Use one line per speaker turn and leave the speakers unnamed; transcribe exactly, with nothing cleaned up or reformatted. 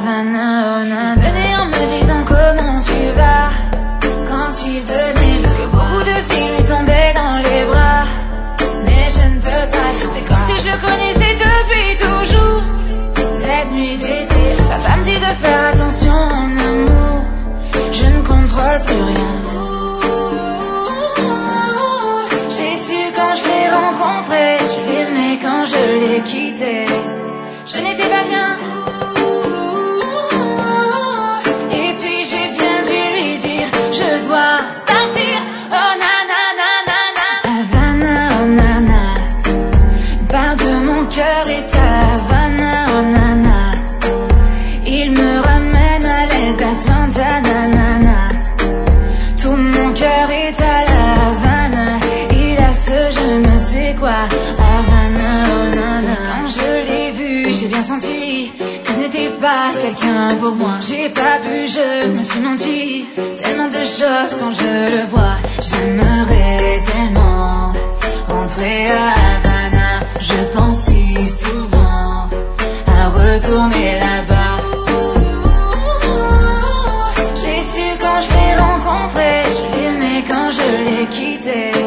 Havana, oh, nana. Venez en me disant comment tu vas, quand il tenait que beaucoup de filles lui tombaient dans les bras. Mais je ne peux pas, c'est comme si je le connaissais depuis toujours. Cette nuit d'été, papa me dit de faire attention en amour. Je ne contrôle plus rien. J'ai su quand je l'ai rencontré, je l'aimais quand je l'ai quitté. Je n'étais pas bien. Et puis j'ai bien dû lui dire, je dois partir. Oh nana, nana, nana. Havana, oh nana. Une part de mon cœur est à Havana, oh nana. Il me ramène à l'Esgas Nanana. Tout mon cœur est à la Havana. Il a ce je ne sais quoi. Havana, oh nana. Quand je l'ai vu, j'ai bien senti que ce n'était pas quelqu'un pour moi. J'ai pas pu, je me suis menti. Tellement de choses quand je le vois. J'aimerais tellement rentrer à Havana. Je pense si souvent à retourner là-bas. J'ai su quand je l'ai rencontré, je l'aimais quand je l'ai quitté.